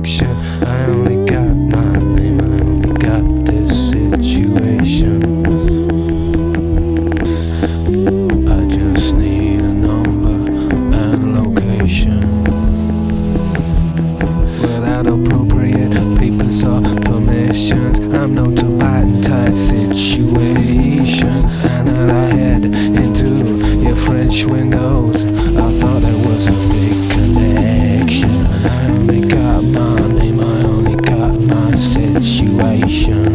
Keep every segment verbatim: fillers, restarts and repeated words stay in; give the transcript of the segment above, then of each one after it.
connection. I only got my name, I only got this situation. I just need a number and location. Without appropriate papers or permissions, I'm known to bite in tight situations. And then I head into your French windows. I thought there was a big connection. I only got my name, I only got my situation.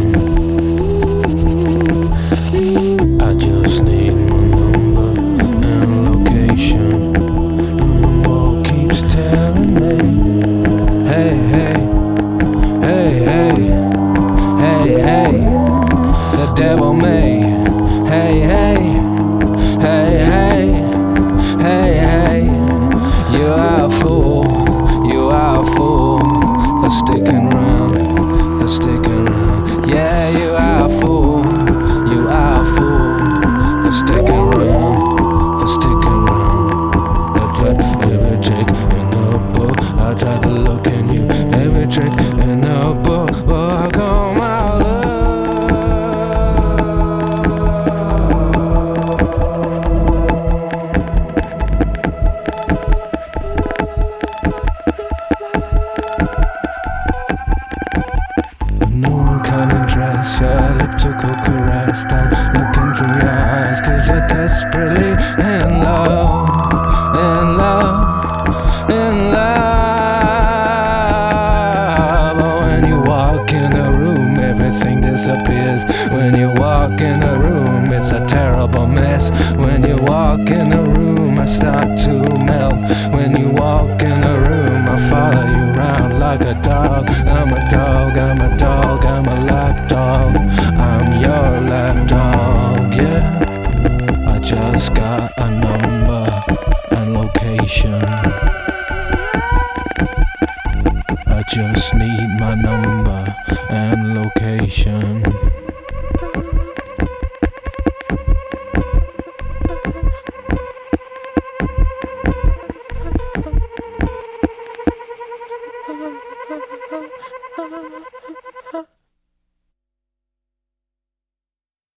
I just need my number and location. And the wall keeps telling me, hey, hey, hey, hey, hey, hey, the devil may, hey, hey, hey, hey, hey, hey, you are a fool, you are a fool for sticking around, for sticking around. Yeah, you are a fool, you are a fool for sticking around, for sticking around. I tried every trick in the book, I tried to look in you, every trick in the book. Oh, how come I love? No one kind of dress, elliptical caress, don't look into your eyes, cause you're desperately in love, in love, in love. Oh, when you walk in a room, everything disappears. When you walk in a room, it's a terrible mess. When you walk in a room, I start to melt. When you walk in a room, I follow you around like a dog. I'm a dog, I'm a dog, I'm a lap dog. I'm your lap dog, yeah. I just got a number and location. I just need my number and location.